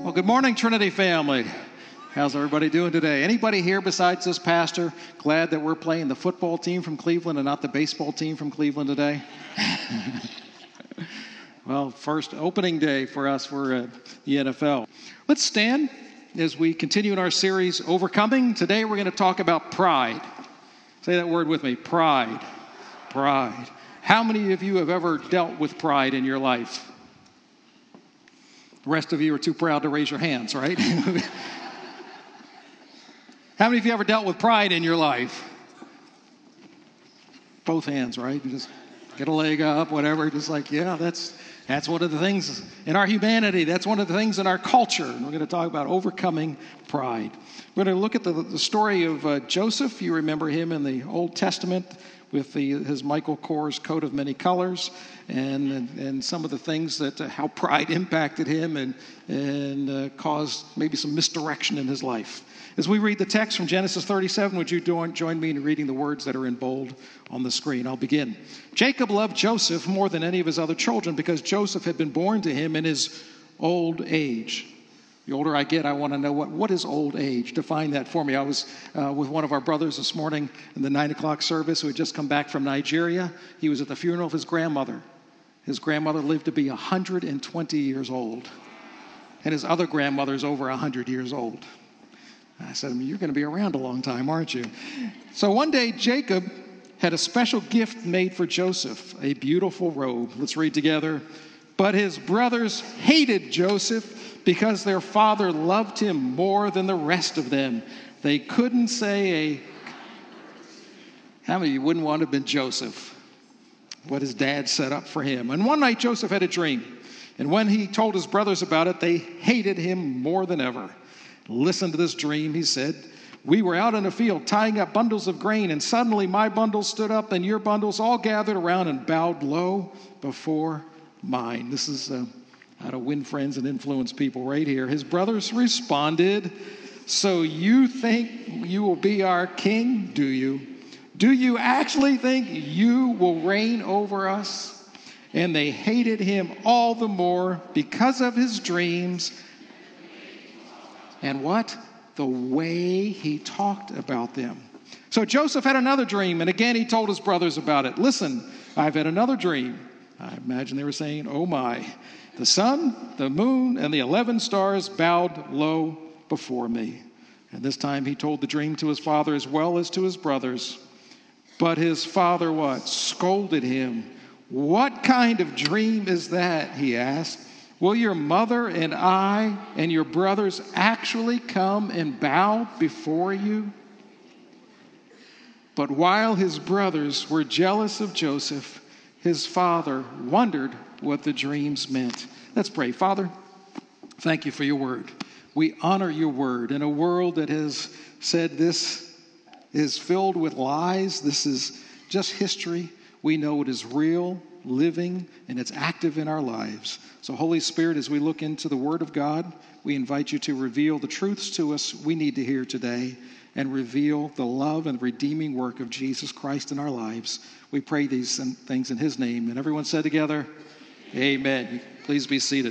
Well, good morning, Trinity family. How's everybody doing today? Anybody here besides this pastor glad that we're playing the football team from Cleveland and not the baseball team from Cleveland today? Well, first opening day for us for the NFL. Let's stand as we continue in our series, Overcoming. Today we're going to talk about pride. Say that word with me, pride. Pride. How many of you have ever dealt with pride in your life? The rest of you are too proud to raise your hands, right? How many of you ever dealt with pride in your life? Both hands, right? You just get a leg up, whatever. Just like, yeah, that's one of the things in our humanity. That's one of the things in our culture. And we're going to talk about overcoming pride. We're going to look at the story of Joseph. You remember him in the Old Testament with his Michael Kors coat of many colors, and some of the things that how pride impacted him and caused maybe some misdirection in his life. As we read the text from Genesis 37, would you join me in reading the words that are in bold on the screen? I'll begin. Jacob loved Joseph more than any of his other children because Joseph had been born to him in his old age. The older I get, I want to know what is old age. Define that for me. I was with one of our brothers this morning in the 9 o'clock service who had just come back from Nigeria. He was at the funeral of his grandmother. His grandmother lived to be 120 years old. And his other grandmother's over 100 years old. I said, you're going to be around a long time, aren't you? So one day, Jacob had a special gift made for Joseph, a beautiful robe. Let's read together. But his brothers hated Joseph because their father loved him more than the rest of them. They couldn't say How many of you wouldn't want to have been Joseph? What his dad set up for him. And one night Joseph had a dream. And when he told his brothers about it, they hated him more than ever. Listen to this dream, he said. We were out in a field tying up bundles of grain, and suddenly my bundles stood up and your bundles all gathered around and bowed low before mine. This is how to win friends and influence people right here. His brothers responded, so you think you will be our king, do you? Do you actually think you will reign over us? And they hated him all the more because of his dreams. And what? The way he talked about them. So Joseph had another dream, and again he told his brothers about it. Listen, I've had another dream. I imagine they were saying, oh my. The sun, the moon, and the 11 stars bowed low before me. And this time he told the dream to his father as well as to his brothers. But his father what? Scolded him. What kind of dream is that? He asked. Will your mother and I and your brothers actually come and bow before you? But while his brothers were jealous of Joseph, his father wondered what the dreams meant. Let's pray. Father, thank you for your word. We honor your word in a world that has said this is filled with lies. This is just history. We know it is real, living, and it's active in our lives. So Holy Spirit, as we look into the Word of God, we invite you to reveal the truths to us we need to hear today and reveal the love and redeeming work of Jesus Christ in our lives. We pray these things in his name. And everyone said together, amen. Please be seated.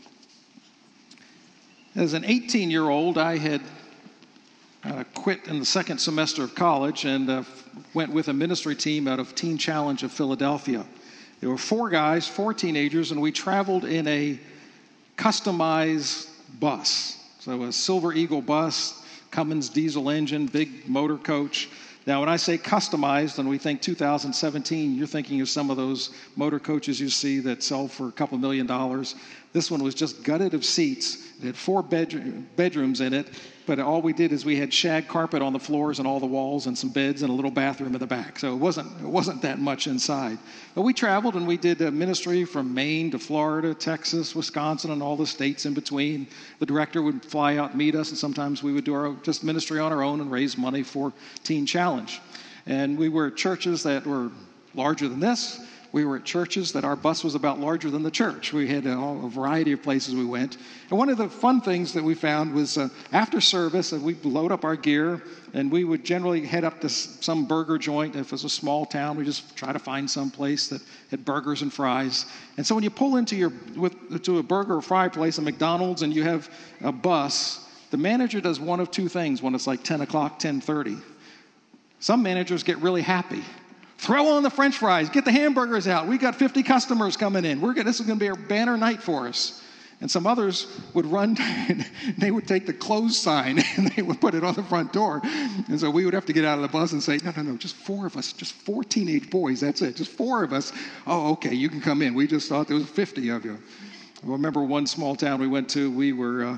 As an 18-year-old, I had quit in the second semester of college and went with a ministry team out of Teen Challenge of Philadelphia. There were 4 guys, 4 teenagers, and we traveled in a customized bus. So a Silver Eagle bus, Cummins diesel engine, big motor coach. Now, when I say customized and we think 2017, you're thinking of some of those motor coaches you see that sell for a couple $1 million. This one was just gutted of seats. It had 4 bedrooms in it, but all we did is we had shag carpet on the floors and all the walls and some beds and a little bathroom in the back. So it wasn't that much inside. But we traveled and we did ministry from Maine to Florida, Texas, Wisconsin, and all the states in between. The director would fly out and meet us, and sometimes we would do our just ministry on our own and raise money for Teen Challenge. And we were at churches that were larger than this, We were at churches that our bus was about larger than the church. We had a variety of places we went. And one of the fun things that we found was after service, we'd load up our gear, and we would generally head up to some burger joint. If it was a small town, we just try to find some place that had burgers and fries. And so when you pull into a burger or fry place, a McDonald's, and you have a bus, the manager does one of two things when it's like 10 o'clock, 10:30. Some managers get really happy. Throw on the French fries. Get the hamburgers out. We got 50 customers coming in. This is going to be a banner night for us. And some others would run, and they would take the close sign, and they would put it on the front door. And so we would have to get out of the bus and say, no, just 4 of us, just 4 teenage boys, that's it, just 4 of us. Oh, okay, you can come in. We just thought there was 50 of you. I remember one small town we went to, we were...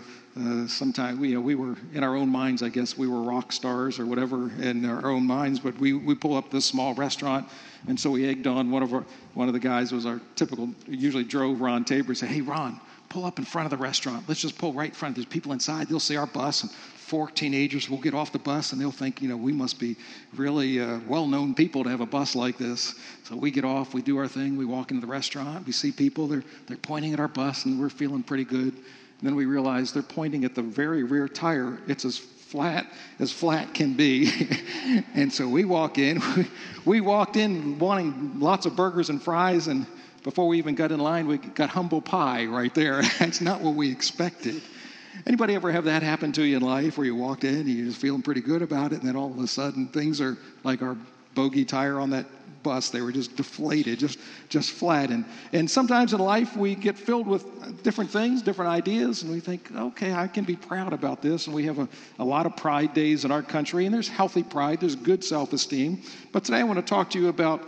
we were in our own minds, I guess we were rock stars or whatever in our own minds, but we pull up this small restaurant, and so we egged on one of the guys was our typical, usually drove Ron Tabor, said, hey Ron, pull up in front of the restaurant. Let's just pull right in front. There's people inside. They'll see our bus, and 4 teenagers will get off the bus, and they'll think, we must be really well-known people to have a bus like this. So we get off, we do our thing, we walk into the restaurant, we see people, they're pointing at our bus, and we're feeling pretty good. And then we realize they're pointing at the very rear tire. It's as flat can be. And so we walk in. We walked in wanting lots of burgers and fries, and before we even got in line, we got humble pie right there. That's not what we expected. Anybody ever have that happen to you in life where you walked in and you're just feeling pretty good about it, and then all of a sudden things are like our bogey tire on that bus. They were just deflated, just flat. And sometimes in life we get filled with different things, different ideas, and we think, okay, I can be proud about this. And we have a lot of pride days in our country, and there's healthy pride, there's good self-esteem. But today I want to talk to you about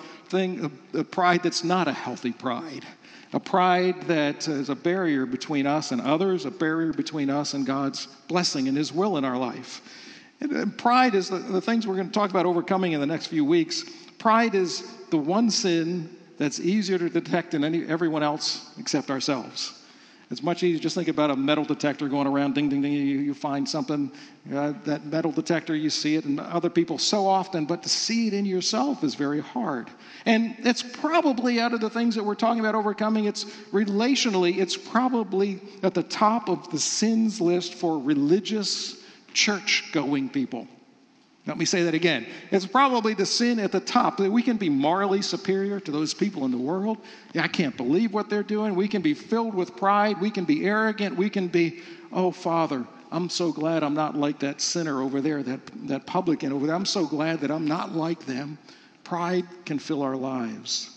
a pride that's not a healthy pride. A pride that is a barrier between us and others, a barrier between us and God's blessing and His will in our life. And pride is the things we're going to talk about overcoming in the next few weeks. Pride is the one sin that's easier to detect than everyone else except ourselves. It's much easier. Just think about a metal detector going around, ding, ding, ding. You find something, that metal detector, you see it in other people so often, but to see it in yourself is very hard. And it's probably, out of the things that we're talking about overcoming, it's relationally, it's probably at the top of the sins list for religious, church-going people. Let me say that again. It's probably the sin at the top, that we can be morally superior to those people in the world. Yeah, I can't believe what they're doing. We can be filled with pride. We can be arrogant. We can be, oh, Father, I'm so glad I'm not like that sinner over there, that publican over there. I'm so glad that I'm not like them. Pride can fill our lives.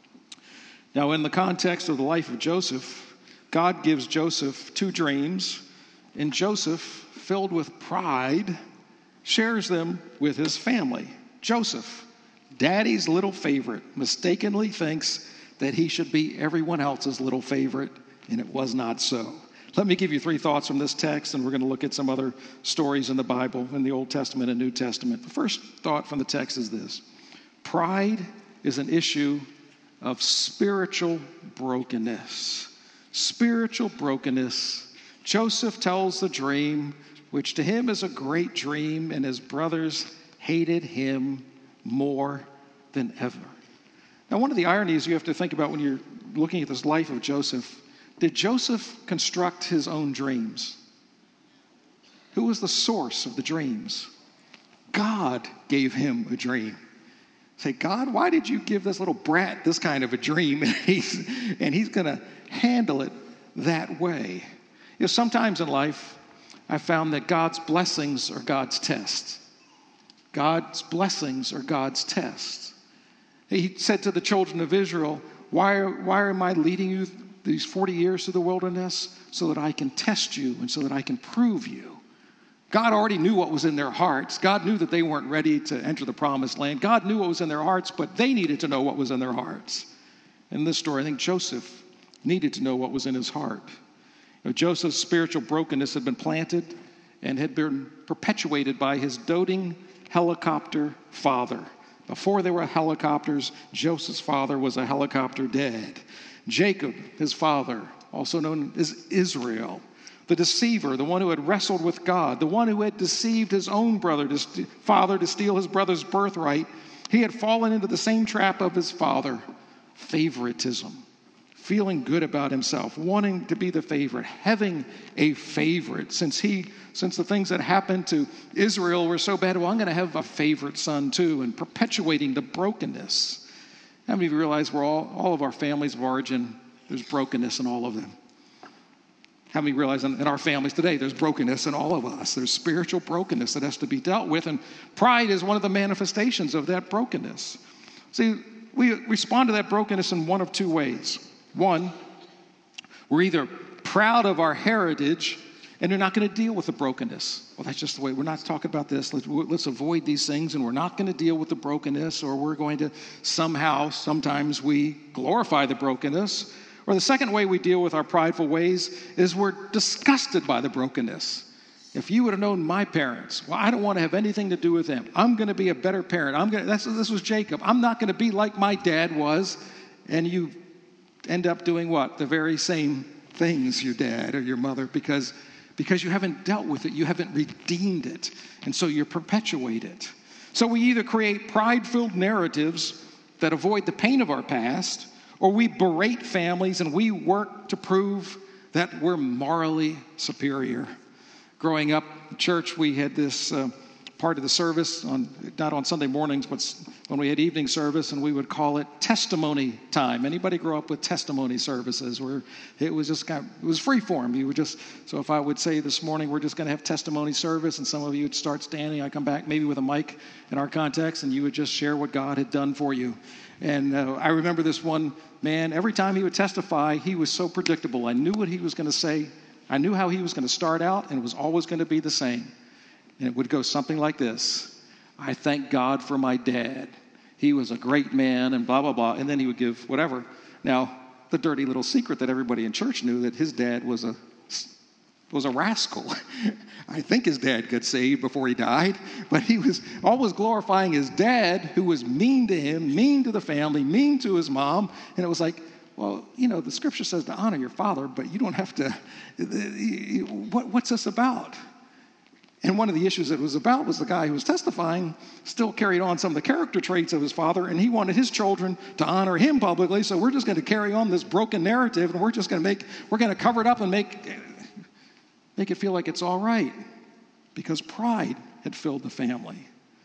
Now, in the context of the life of Joseph, God gives Joseph 2 dreams, and Joseph, filled with pride, shares them with his family. Joseph, daddy's little favorite, mistakenly thinks that he should be everyone else's little favorite, and it was not so. Let me give you 3 thoughts from this text, and we're going to look at some other stories in the Bible, in the Old Testament and New Testament. The first thought from the text is this: pride is an issue of spiritual brokenness. Spiritual brokenness. Joseph tells the dream, which to him is a great dream, and his brothers hated him more than ever. Now, one of the ironies you have to think about when you're looking at this life of Joseph, did Joseph construct his own dreams? Who was the source of the dreams? God gave him a dream. Say, God, why did you give this little brat this kind of a dream? And he's going to handle it that way. Sometimes in life, I found that God's blessings are God's tests. God's blessings are God's tests. He said to the children of Israel, why am I leading you these 40 years through the wilderness? So that I can test you and so that I can prove you. God already knew what was in their hearts. God knew that they weren't ready to enter the promised land. God knew what was in their hearts, but they needed to know what was in their hearts. In this story, I think Joseph needed to know what was in his heart. Joseph's spiritual brokenness had been planted and had been perpetuated by his doting helicopter father. Before there were helicopters, Joseph's father was a helicopter dad. Jacob, his father, also known as Israel, the deceiver, the one who had wrestled with God, the one who had deceived his own father to steal his brother's birthright, he had fallen into the same trap of his father. favoritism. Feeling good about himself, wanting to be the favorite, having a favorite. Since the things that happened to Israel were so bad, well, I'm going to have a favorite son too, and perpetuating the brokenness. How many of you realize we're all of our families of origin, there's brokenness in all of them? How many realize in our families today, there's brokenness in all of us? There's spiritual brokenness that has to be dealt with, and pride is one of the manifestations of that brokenness. See, we respond to that brokenness in one of two ways. One, we're either proud of our heritage and they're not going to deal with the brokenness. Well, that's just the way. We're not talking about this. Let's avoid these things, and we're not going to deal with the brokenness, or we're going to sometimes we glorify the brokenness. Or the second way we deal with our prideful ways is we're disgusted by the brokenness. If you would have known my parents, well, I don't want to have anything to do with them. I'm going to be a better parent. This was Jacob. I'm not going to be like my dad was, and you end up doing what? The very same things your dad or your mother, because you haven't dealt with it, you haven't redeemed it, and so you perpetuate it. So we either create pride-filled narratives that avoid the pain of our past, or we berate families and we work to prove that we're morally superior. Growing up in church, we had this part of the service, not on Sunday mornings, but when we had evening service, and we would call it testimony time. Anybody grow up with testimony services where it was just it was free form? So if I would say this morning, we're just going to have testimony service, and some of you would start standing, I come back maybe with a mic in our context, and you would just share what God had done for you. And I remember this one man, every time he would testify, he was so predictable. I knew what he was going to say. I knew how he was going to start out, and it was always going to be the same. And it would go something like this: I thank God for my dad. He was a great man, and blah, blah, blah. And then he would give whatever. Now, the dirty little secret that everybody in church knew, that his dad was a rascal. I think his dad got saved before he died, but he was always glorifying his dad, who was mean to him, mean to the family, mean to his mom. And it was like, well, the scripture says to honor your father, but you don't have to. What's this about? And one of the issues it was about was the guy who was testifying still carried on some of the character traits of his father, and he wanted his children to honor him publicly. So we're just going to carry on this broken narrative, and we're going to cover it up and make it feel like it's all right, because pride had filled the family.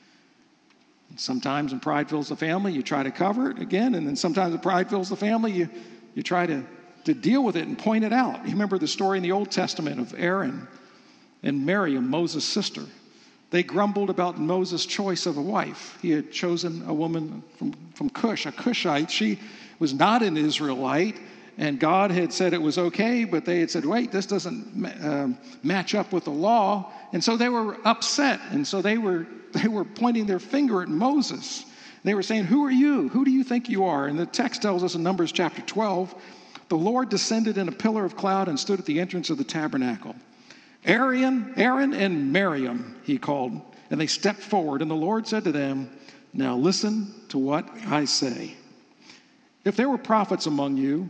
And sometimes when pride fills the family, you try to cover it again, and then sometimes when pride fills the family, you try to deal with it and point it out. You remember the story in the Old Testament of Aaron and Miriam, Moses' sister. They grumbled about Moses' choice of a wife. He had chosen a woman from Cush, a Cushite. She was not an Israelite, and God had said it was okay, but they had said, wait, this doesn't match up with the law. And so they were upset, and so they were pointing their finger at Moses. They were saying, who are you? Who do you think you are? And the text tells us in Numbers chapter 12, the Lord descended in a pillar of cloud and stood at the entrance of the tabernacle. Aaron and Miriam, he called, and they stepped forward, and the Lord said to them, now listen to what I say. If there were prophets among you,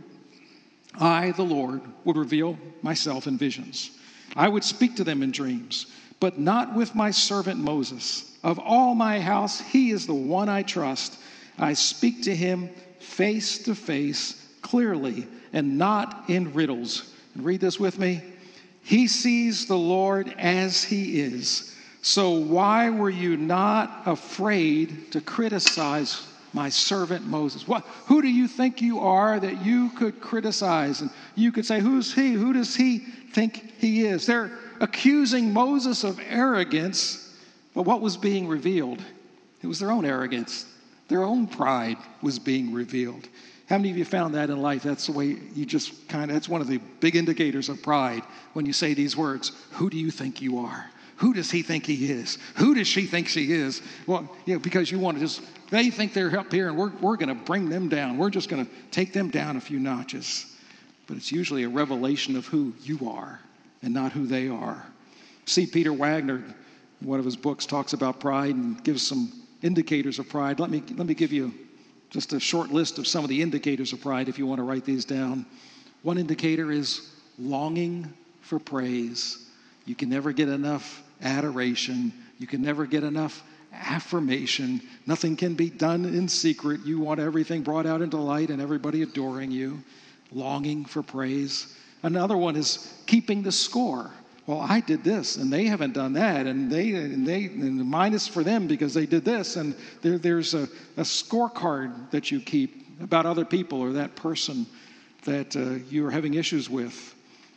I, the Lord, would reveal myself in visions. I would speak to them in dreams, but not with my servant Moses. Of all my house, he is the one I trust. I speak to him face to face, clearly, and not in riddles. Read this with me. He sees the Lord as he is. So why were you not afraid to criticize my servant Moses? Who do you think you are that you could criticize? And you could say, who's he? Who does he think he is? They're accusing Moses of arrogance, but what was being revealed? It was their own arrogance. Their own pride was being revealed. How many of you found that in life? That's the way that's one of the big indicators of pride when you say these words. Who do you think you are? Who does he think he is? Who does she think she is? Well, because you want to they think they're up here and we're going to bring them down. We're just going to take them down a few notches. But it's usually a revelation of who you are and not who they are. C. Peter Wagner, in one of his books, talks about pride and gives some indicators of pride. Let me give you just a short list of some of the indicators of pride if you want to write these down. One indicator is longing for praise. You can never get enough adoration. You can never get enough affirmation. Nothing can be done in secret. You want everything brought out into light and everybody adoring you, longing for praise. Another one is keeping the score. Well, I did this, and they haven't done that, and mine is for them because they did this, and there's a scorecard that you keep about other people or that person that you are having issues with.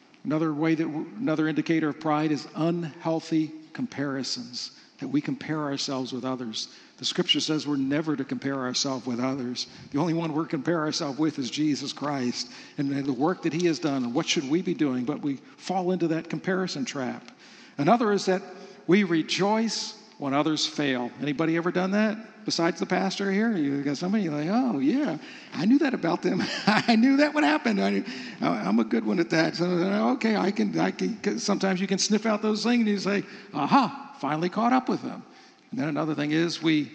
Another indicator of pride is unhealthy comparisons, that we compare ourselves with others. The scripture says we're never to compare ourselves with others. The only one we're compare ourselves with is Jesus Christ and the work that he has done, and what should we be doing? But we fall into that comparison trap. Another is that we rejoice when others fail. Anybody ever done that besides the pastor here? You got somebody like, oh yeah, I knew that about them. I knew that would happen. I'm a good one at that. So, okay, I can. Sometimes you can sniff out those things and you say, aha, finally caught up with them. And then another thing is we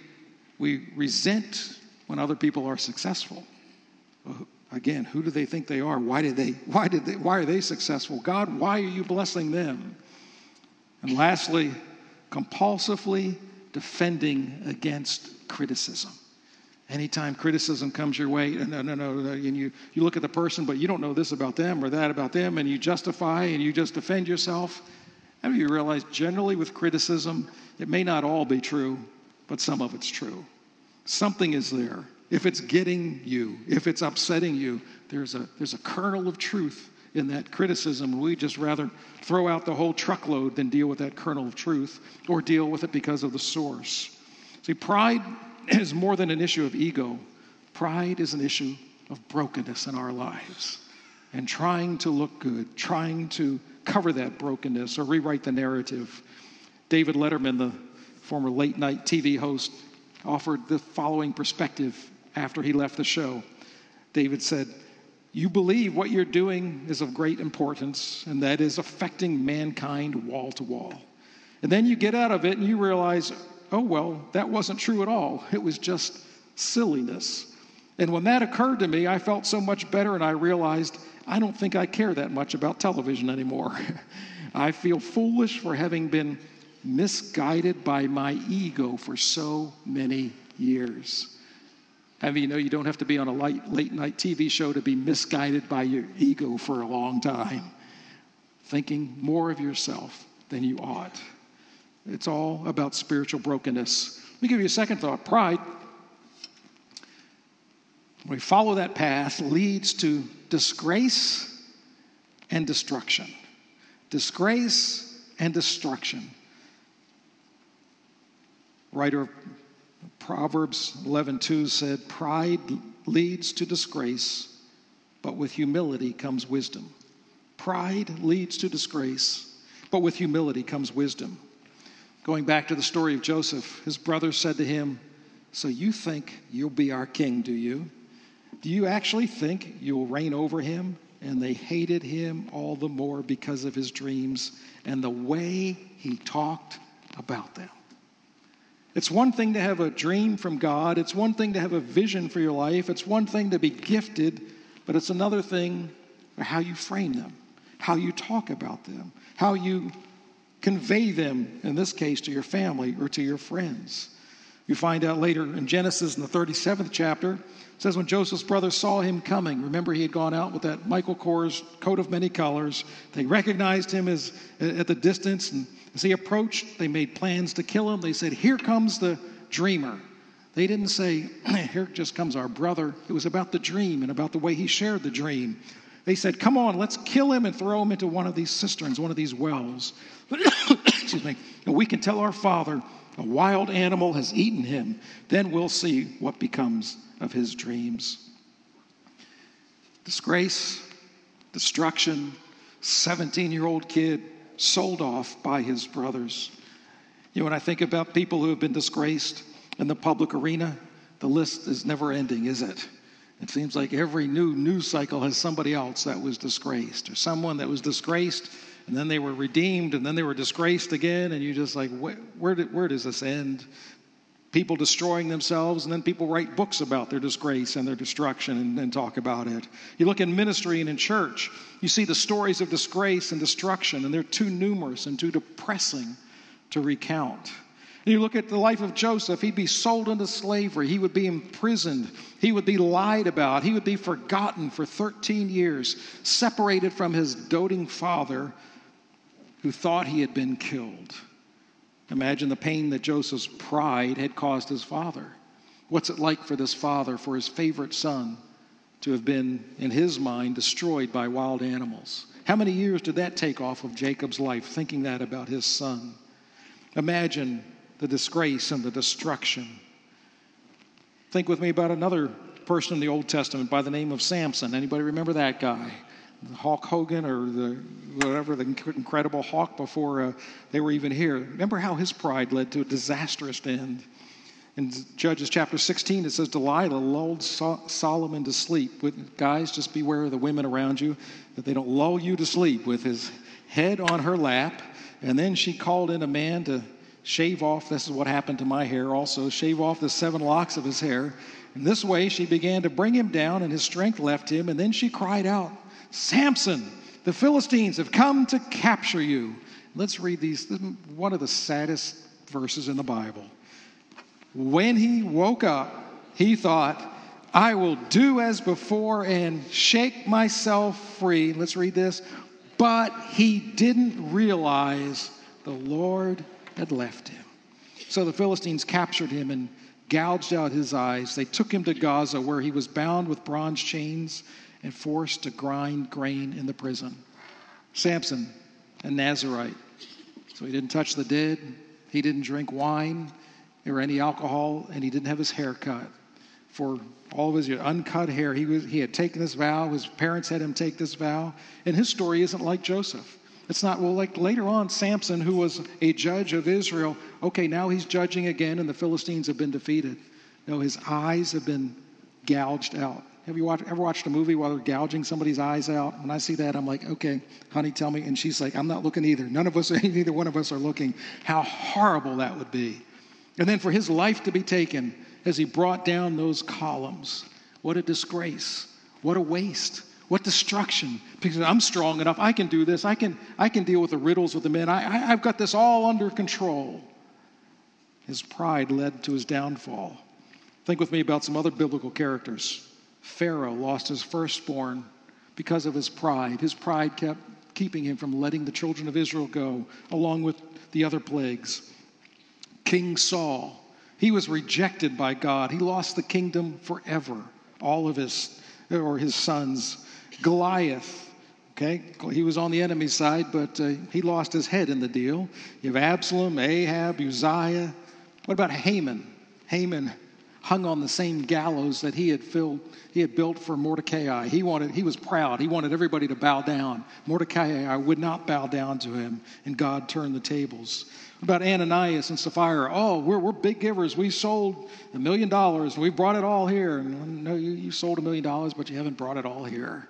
resent when other people are successful. Again, who do they think they are? Why are they successful? God, why are you blessing them? And lastly, compulsively defending against criticism. Anytime criticism comes your way, no, and you look at the person, but you don't know this about them or that about them, and you justify and you just defend yourself. How do you realize generally with criticism, it may not all be true, but some of it's true. Something is there. If it's getting you, if it's upsetting you, there's a kernel of truth in that criticism. We just rather throw out the whole truckload than deal with that kernel of truth or deal with it because of the source. See, pride is more than an issue of ego. Pride is an issue of brokenness in our lives and trying to look good, trying to cover that brokenness or rewrite the narrative. David Letterman, the former late-night TV host, offered the following perspective after he left the show. David said, "You believe what you're doing is of great importance, and that is affecting mankind wall to wall. And then you get out of it and you realize, oh, well, that wasn't true at all. It was just silliness. And when that occurred to me, I felt so much better, and I realized I don't think I care that much about television anymore. I feel foolish for having been misguided by my ego for so many years." I mean, you don't have to be on a late-night TV show to be misguided by your ego for a long time, thinking more of yourself than you ought. It's all about spiritual brokenness. Let me give you a second thought. Pride, when we follow that path, leads to disgrace and destruction. Disgrace and destruction. Writer of Proverbs 11:2 said, "Pride leads to disgrace, but with humility comes wisdom." Pride leads to disgrace, but with humility comes wisdom. Going back to the story of Joseph, his brothers said to him, "So you think you'll be our king, do you? Do you actually think you'll reign over him?" And they hated him all the more because of his dreams and the way he talked about them. It's one thing to have a dream from God. It's one thing to have a vision for your life. It's one thing to be gifted, but it's another thing how you frame them, how you talk about them, how you convey them, in this case, to your family or to your friends. You find out later in Genesis in the 37th chapter, it says when Joseph's brothers saw him coming, remember he had gone out with that Michael Kors coat of many colors. They recognized him as at the distance, and as he approached, they made plans to kill him. They said, "Here comes the dreamer." They didn't say, "Here just comes our brother." It was about the dream and about the way he shared the dream. They said, "Come on, let's kill him and throw him into one of these cisterns, one of these wells. Excuse me. And we can tell our father a wild animal has eaten him. Then we'll see what becomes of his dreams." Disgrace, destruction, 17-year-old kid sold off by his brothers. When I think about people who have been disgraced in the public arena, the list is never ending, is it? It seems like every new news cycle has somebody else that was disgraced, or someone that was disgraced and then they were redeemed and then they were disgraced again, and you're just like, where does this end? People destroying themselves, and then people write books about their disgrace and their destruction and talk about it. You look in ministry and in church, you see the stories of disgrace and destruction, and they're too numerous and too depressing to recount. And you look at the life of Joseph, he'd be sold into slavery. He would be imprisoned. He would be lied about. He would be forgotten for 13 years, separated from his doting father who thought he had been killed. Imagine the pain that Joseph's pride had caused his father. What's it like for this father, for his favorite son, to have been, in his mind, destroyed by wild animals? How many years did that take off of Jacob's life, thinking that about his son? Imagine the disgrace and the destruction. Think with me about another person in the Old Testament by the name of Samson. Anybody remember that guy? Hulk Hogan, or the Incredible Hulk before they were even here. Remember how his pride led to a disastrous end. In Judges chapter 16, it says Delilah lulled Solomon to sleep. Guys, just beware of the women around you, that they don't lull you to sleep, with his head on her lap. And then she called in a man to shave off, this is what happened to my hair also, shave off the 7 locks of his hair. And this way she began to bring him down, and his strength left him. And then she cried out, Samson, the Philistines have come to capture you. Let's read these. This is one of the saddest verses in the Bible. When he woke up, he thought, I will do as before and shake myself free. Let's read this. But he didn't realize the Lord had left him. So the Philistines captured him and gouged out his eyes. They took him to Gaza, where he was bound with bronze chains and forced to grind grain in the prison. Samson, a Nazirite. So he didn't touch the dead. He didn't drink wine or any alcohol, and he didn't have his hair cut. For all of his uncut hair, he had taken this vow. His parents had him take this vow. And his story isn't like Joseph. It's not, well, like later on, Samson, who was a judge of Israel, okay, now he's judging again, and the Philistines have been defeated. No, his eyes have been gouged out. Have you ever watched a movie while they're gouging somebody's eyes out? When I see that, I'm like, okay, honey, tell me. And she's like, I'm not looking either. Neither one of us are looking. How horrible that would be. And then for his life to be taken as he brought down those columns. What a disgrace. What a waste. What destruction. Because I'm strong enough. I can do this. I can deal with the riddles with the men. I've got this all under control. His pride led to his downfall. Think with me about some other biblical characters. Pharaoh lost his firstborn because of his pride. His pride kept keeping him from letting the children of Israel go, along with the other plagues. King Saul, he was rejected by God. He lost the kingdom forever, all of his sons. Goliath, okay, he was on the enemy's side, but he lost his head in the deal. You have Absalom, Ahab, Uzziah. What about Haman? Haman hung on the same gallows that he had built for Mordecai. He was proud. He wanted everybody to bow down. Mordecai would not bow down to him, and God turned the tables. What about Ananias and Sapphira? Oh, we're big givers. We sold $1 million, and we brought it all here. And no, you sold $1 million, but you haven't brought it all here.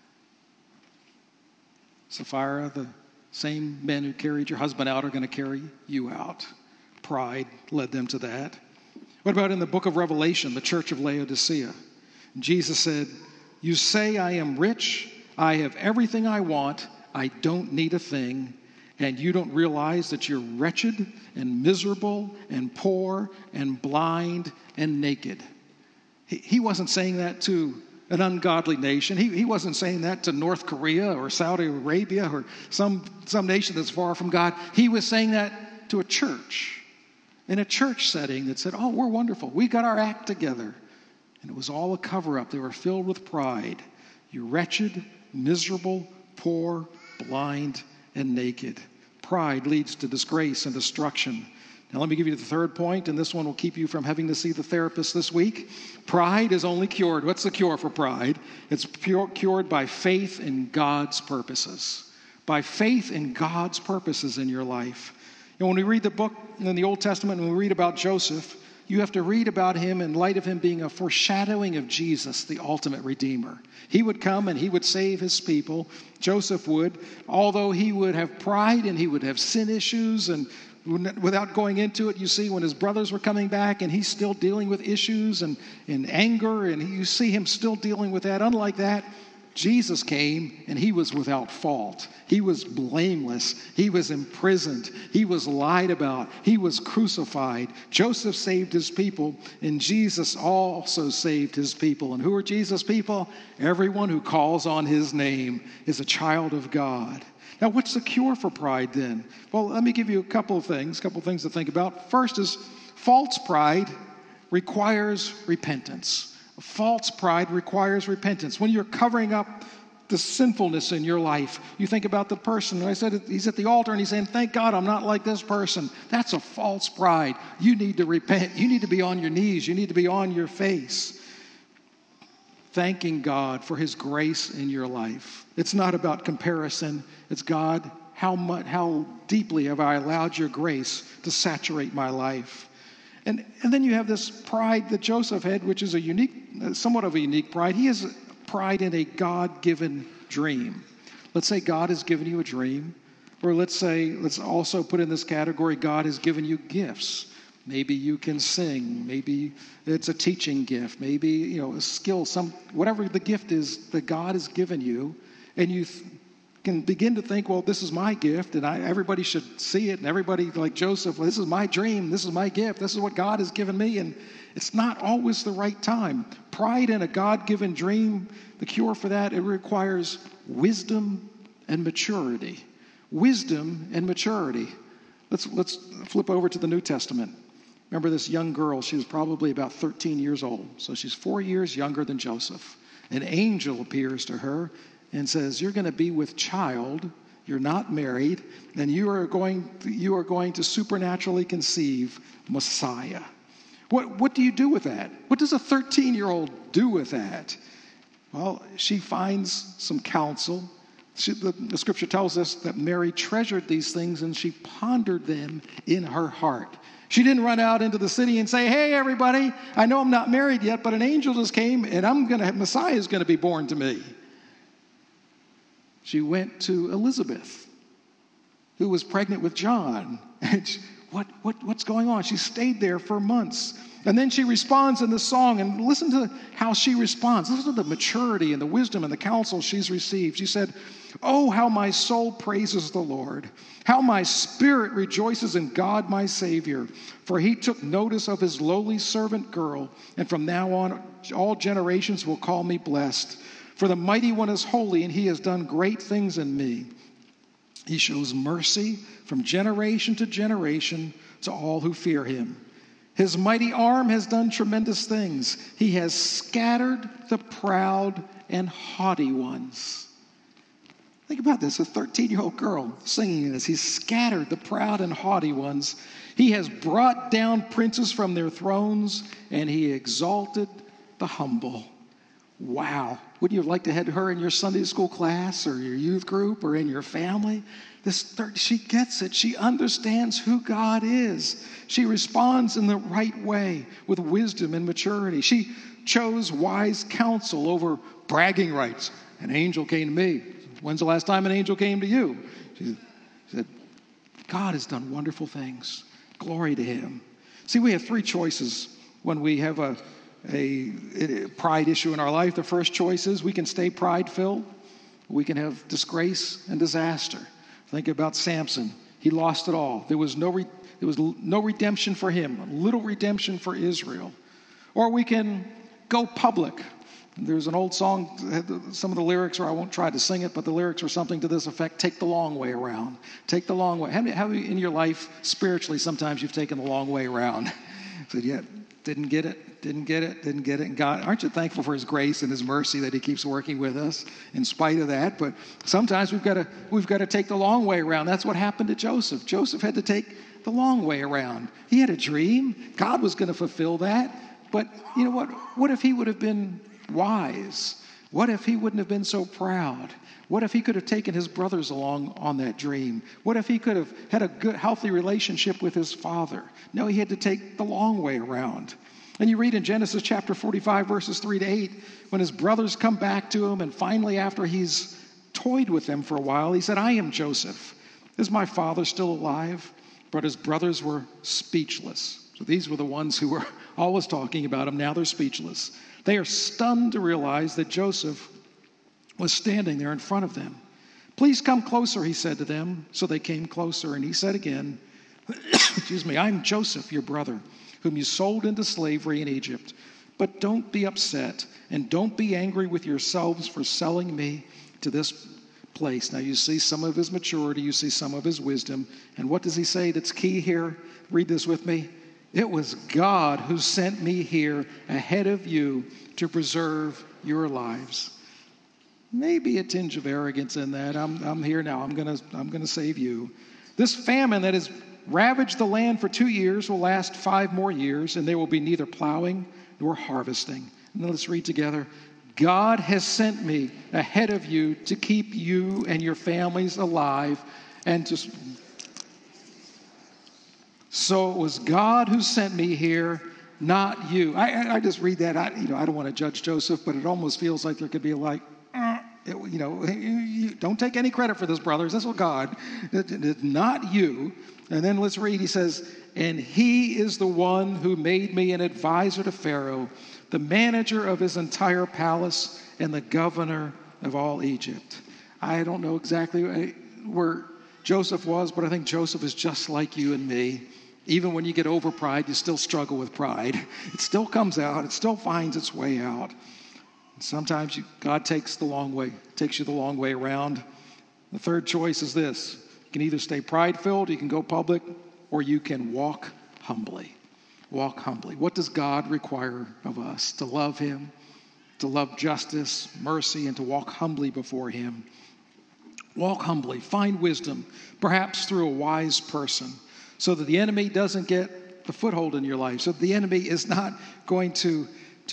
Sapphira, the same men who carried your husband out are going to carry you out. Pride led them to that. What about in the book of Revelation, the church of Laodicea? Jesus said, you say I am rich, I have everything I want, I don't need a thing, and you don't realize that you're wretched and miserable and poor and blind and naked. He wasn't saying that to an ungodly nation. He wasn't saying that to North Korea or Saudi Arabia or some nation that's far from God. He was saying that to a church. In a church setting that said, oh, we're wonderful. We got our act together. And it was all a cover-up. They were filled with pride. You're wretched, miserable, poor, blind, and naked. Pride leads to disgrace and destruction. Now let me give you the third point, and this one will keep you from having to see the therapist this week. Pride is only cured. What's the cure for pride? It's cured by faith in God's purposes. By faith in God's purposes in your life. And when we read the book in the Old Testament, when we read about Joseph, you have to read about him in light of him being a foreshadowing of Jesus, the ultimate Redeemer. He would come and he would save his people. Joseph would, although he would have pride and he would have sin issues, and without going into it, you see when his brothers were coming back and he's still dealing with issues and anger, and you see him still dealing with that. Unlike that, Jesus came and he was without fault. He was blameless. He was imprisoned. He was lied about. He was crucified. Joseph saved his people, and Jesus also saved his people. And who are Jesus' people? Everyone who calls on his name is a child of God. Now, what's the cure for pride then? Well, let me give you a couple of things to think about. First is false pride requires repentance. False pride requires repentance. When you're covering up the sinfulness in your life, you think about the person. I said he's at the altar and he's saying, thank God I'm not like this person. That's a false pride. You need to repent. You need to be on your knees. You need to be on your face, thanking God for his grace in your life. It's not about comparison. It's God, how deeply have I allowed your grace to saturate my life? And then you have this pride that Joseph had, which is somewhat of a unique pride. He has pride in a God-given dream. Let's say God has given you a dream. Or let's also put in this category, God has given you gifts. Maybe you can sing. Maybe it's a teaching gift. Maybe, a skill, whatever the gift is that God has given you. And you can begin to think, well, this is my gift, and everybody should see it, and everybody, like Joseph, this is my dream, this is my gift, this is what God has given me, and it's not always the right time. Pride in a God-given dream, the cure for that, it requires wisdom and maturity. Wisdom and maturity. Let's flip over to the New Testament. Remember this young girl, she was probably about 13 years old, so she's 4 years younger than Joseph. An angel appears to her and says, you're going to be with child, you're not married, and you are going to supernaturally conceive Messiah. What do you do with that? What does a 13-year-old do with that? Well, she finds some counsel. The scripture tells us that Mary treasured these things and she pondered them in her heart. She didn't run out into the city and say, hey, everybody, I know I'm not married yet, but an angel just came and Messiah is going to be born to me. She went to Elizabeth, who was pregnant with John. And what's going on? She stayed there for months. And then she responds in the song, and listen to how she responds. Listen to the maturity and the wisdom and the counsel she's received. She said, oh, how my soul praises the Lord, how my spirit rejoices in God my Savior, for he took notice of his lowly servant girl, and from now on all generations will call me blessed. For the mighty one is holy, and he has done great things in me. He shows mercy from generation to generation to all who fear him. His mighty arm has done tremendous things. He has scattered the proud and haughty ones. Think about this, a 13-year-old girl singing this. He's scattered the proud and haughty ones. He has brought down princes from their thrones, and he exalted the humble. Wow. Wouldn't you like to have her in your Sunday school class or your youth group or in your family? She gets it. She understands who God is. She responds in the right way with wisdom and maturity. She chose wise counsel over bragging rights. An angel came to me. When's the last time an angel came to you? She said, God has done wonderful things. Glory to him. See, we have three choices when we have a pride issue in our life. The first choice is we can stay pride-filled. We can have disgrace and disaster. Think about Samson. He lost it all. There was no redemption for him, little redemption for Israel. Or we can go public. There's an old song, some of the lyrics, or I won't try to sing it, but the lyrics are something to this effect: take the long way around. Take the long way. How many in your life, spiritually, sometimes you've taken the long way around? Said, yeah, didn't get it. And God, aren't you thankful for his grace and his mercy that he keeps working with us in spite of that? But sometimes we've got to take the long way around. That's what happened to Joseph. Joseph had to take the long way around. He had a dream. God was going to fulfill that. But you know what? What if he would have been wise? What if he wouldn't have been so proud? What if he could have taken his brothers along on that dream? What if he could have had a good, healthy relationship with his father? No, he had to take the long way around. And you read in Genesis chapter 45, verses 3-8, when his brothers come back to him, and finally after he's toyed with them for a while, he said, I am Joseph. Is my father still alive? But his brothers were speechless. So these were the ones who were always talking about him. Now they're speechless. They are stunned to realize that Joseph was standing there in front of them. "Please come closer," he said to them. So they came closer, and he said again, excuse me, "I'm Joseph, your brother, whom you sold into slavery in Egypt. But don't be upset, and don't be angry with yourselves for selling me to this place." Now you see some of his maturity, you see some of his wisdom. And what does he say that's key here? Read this with me. "It was God who sent me here ahead of you to preserve your lives." Maybe a tinge of arrogance in that. I'm here now. I'm gonna save you. "This famine that has ravaged the land for 2 years will last 5 more years, and there will be neither plowing nor harvesting." And then let's read together. "God has sent me ahead of you to keep you and your families alive and to..." So it was God who sent me here, not you. I just read that. I don't want to judge Joseph, but it almost feels like there could be like, don't take any credit for this, brothers. This was God, not you. And then let's read. He says, "And he is the one who made me an advisor to Pharaoh, the manager of his entire palace, and the governor of all Egypt." I don't know exactly where Joseph was, but I think Joseph is just like you and me. Even when you get over pride, you still struggle with pride. It still comes out. It still finds its way out. Sometimes God takes you the long way around. The third choice is this. You can either stay pride-filled, you can go public, or you can walk humbly. Walk humbly. What does God require of us? To love him, to love justice, mercy, and to walk humbly before him. Walk humbly. Find wisdom, perhaps through a wise person, so that the enemy doesn't get the foothold in your life, so that the enemy is not going to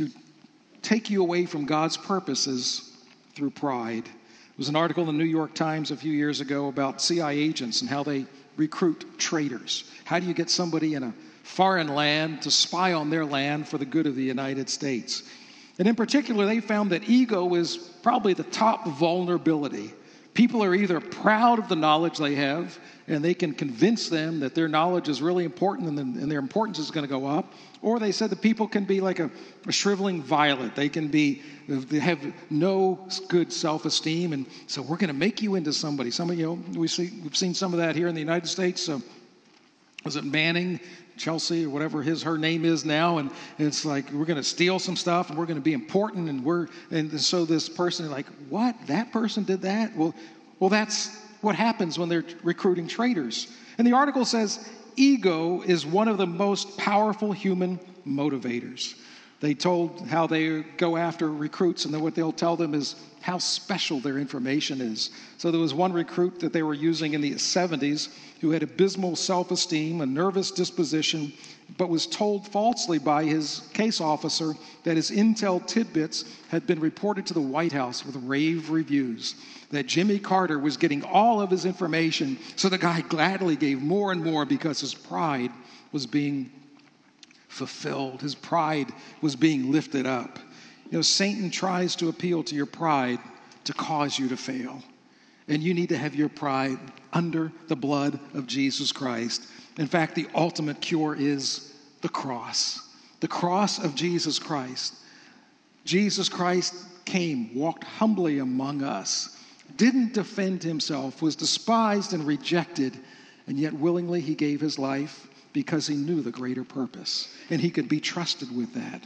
take you away from God's purposes through pride. There was an article in the New York Times a few years ago about CIA agents and how they recruit traitors. How do you get somebody in a foreign land to spy on their land for the good of the United States? And in particular, they found that ego is probably the top vulnerability. People are either proud of the knowledge they have, and they can convince them that their knowledge is really important and their importance is going to go up. Or they said that people can be like a shriveling violet. They have no good self-esteem, and so we're going to make you into somebody. Some of we've seen some of that here in the United States. So was it Manning, Chelsea, or whatever her name is now, and it's like we're going to steal some stuff and we're going to be important, and so this person is like, what? That person did that? Well, that's what happens when they're recruiting traitors. And the article says ego is one of the most powerful human motivators. They told how they go after recruits, and then what they'll tell them is how special their information is. So there was one recruit that they were using in the 70s who had abysmal self-esteem, a nervous disposition, but was told falsely by his case officer that his intel tidbits had been reported to the White House with rave reviews, that Jimmy Carter was getting all of his information, so the guy gladly gave more and more because his pride was being fulfilled. His pride was being lifted up. Satan tries to appeal to your pride to cause you to fail. And you need to have your pride under the blood of Jesus Christ. In fact, the ultimate cure is the cross. The cross of Jesus Christ. Jesus Christ came, walked humbly among us, didn't defend himself, was despised and rejected, and yet willingly he gave his life because he knew the greater purpose, and he could be trusted with that.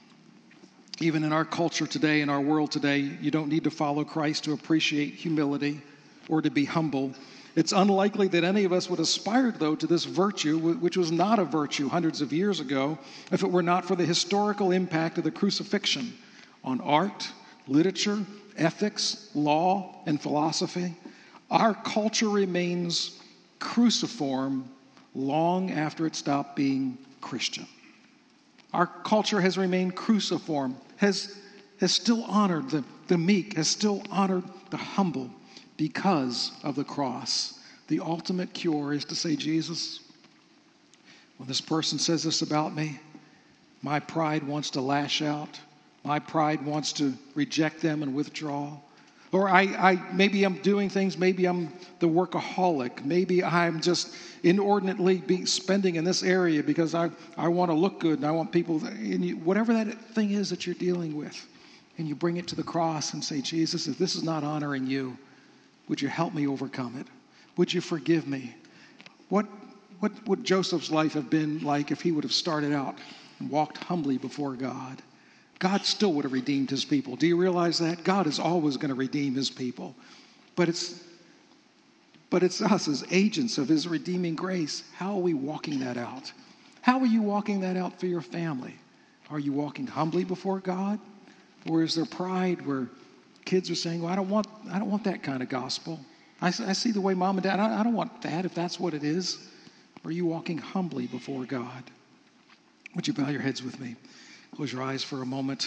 Even in our culture today, in our world today, you don't need to follow Christ to appreciate humility or to be humble. It's unlikely that any of us would aspire, though, to this virtue, which was not a virtue hundreds of years ago, if it were not for the historical impact of the crucifixion on art, literature, ethics, law, and philosophy. Our culture remains cruciform long after it stopped being Christian. Our culture has remained cruciform, has still honored the meek, has still honored the humble because of the cross. The ultimate cure is to say, Jesus, when this person says this about me, my pride wants to lash out. My pride wants to reject them and withdraw. Or maybe I'm doing things, maybe I'm the workaholic. Maybe I'm just inordinately spending in this area because I want to look good and I want people, whatever that thing is that you're dealing with. and you bring it to the cross and say, Jesus, if this is not honoring you, would you help me overcome it? Would you forgive me? What would Joseph's life have been like if he would have started out and walked humbly before God? God still would have redeemed his people. Do you realize that? God is always going to redeem his people. But it's us as agents of his redeeming grace. How are we walking that out? How are you walking that out for your family? Are you walking humbly before God? Or is there pride where kids are saying, well, I don't want that kind of gospel. I see the way mom and dad, I don't want that if that's what it is. Or are you walking humbly before God? Would you bow your heads with me? Close your eyes for a moment.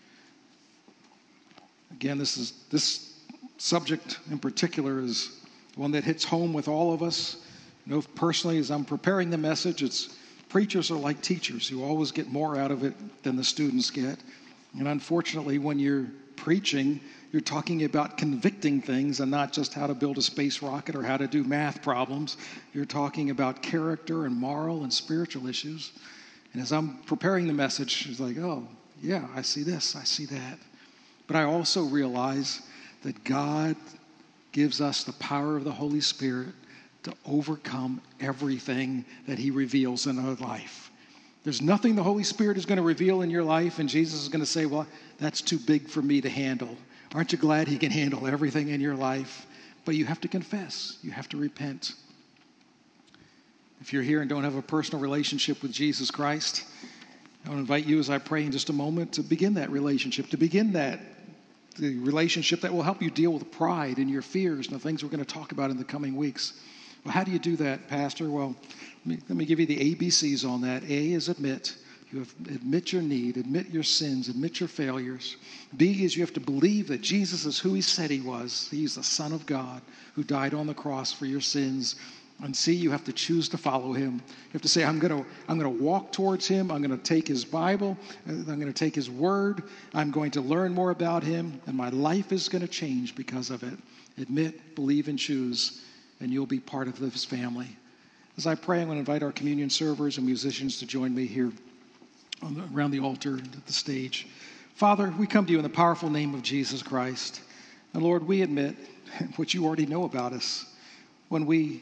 Again, this subject in particular is one that hits home with all of us. You know, personally, as I'm preparing the message, preachers are like teachers who always get more out of it than the students get. And unfortunately, when you're preaching, you're talking about convicting things and not just how to build a space rocket or how to do math problems. You're talking about character and moral and spiritual issues. And as I'm preparing the message, it's like, oh, yeah, I see this, I see that. But I also realize that God gives us the power of the Holy Spirit to overcome everything that he reveals in our life. There's nothing the Holy Spirit is going to reveal in your life, and Jesus is going to say, well, that's too big for me to handle. Aren't you glad he can handle everything in your life? But you have to confess. You have to repent. If you're here and don't have a personal relationship with Jesus Christ, I want to invite you as I pray in just a moment to begin that relationship, the relationship that will help you deal with pride and your fears and the things we're going to talk about in the coming weeks. Well, how do you do that, Pastor? Well, let me give you the ABCs on that. A is admit. You have admit your need, admit your sins, admit your failures. B is you have to believe that Jesus is who he said he was. He's the Son of God who died on the cross for your sins. And C, you have to choose to follow him. You have to say, I'm going to walk towards him. I'm going to take his Bible. I'm going to take his word. I'm going to learn more about him. And my life is going to change because of it. Admit, believe, and choose. And you'll be part of this family. As I pray, I'm going to invite our communion servers and musicians to join me here around the altar at the stage. Father, we come to you in the powerful name of Jesus Christ. And Lord, we admit what you already know about us. When we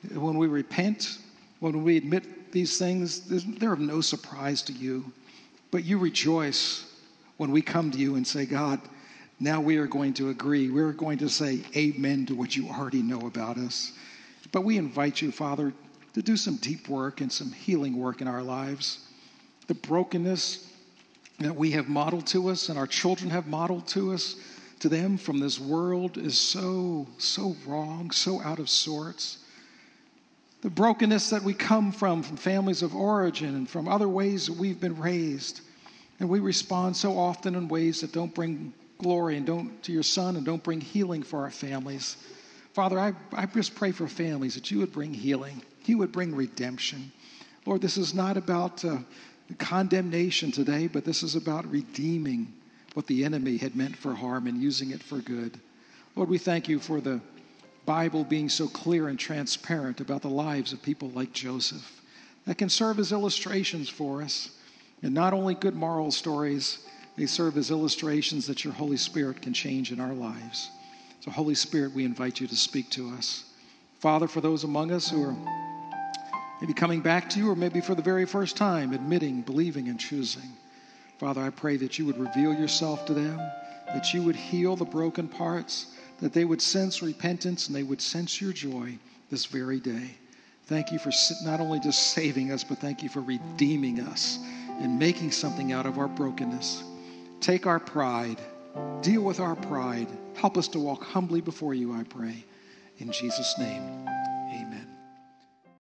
repent, when we admit these things, they're of no surprise to you. But you rejoice when we come to you and say, God, now we are going to agree. We're going to say amen to what you already know about us. But we invite you, Father, to do some deep work and some healing work in our lives. The brokenness that we have modeled to us and our children have modeled to us, to them from this world is so wrong, so out of sorts. The brokenness that we come from families of origin and from other ways that we've been raised. And we respond so often in ways that don't bring glory and don't to your Son and don't bring healing for our families. Father, I just pray for families that you would bring healing. You would bring redemption. Lord, this is not about condemnation today, but this is about redeeming what the enemy had meant for harm and using it for good. Lord, we thank you for the Bible being so clear and transparent about the lives of people like Joseph that can serve as illustrations for us. And not only good moral stories, they serve as illustrations that your Holy Spirit can change in our lives. So Holy Spirit, we invite you to speak to us. Father, for those among us who are maybe coming back to you or maybe for the very first time, admitting, believing, and choosing, Father, I pray that you would reveal yourself to them, that you would heal the broken parts, that they would sense repentance and they would sense your joy this very day. Thank you for not only just saving us, but thank you for redeeming us and making something out of our brokenness. Take our pride, deal with our pride. Help us to walk humbly before you, I pray. In Jesus' name, amen.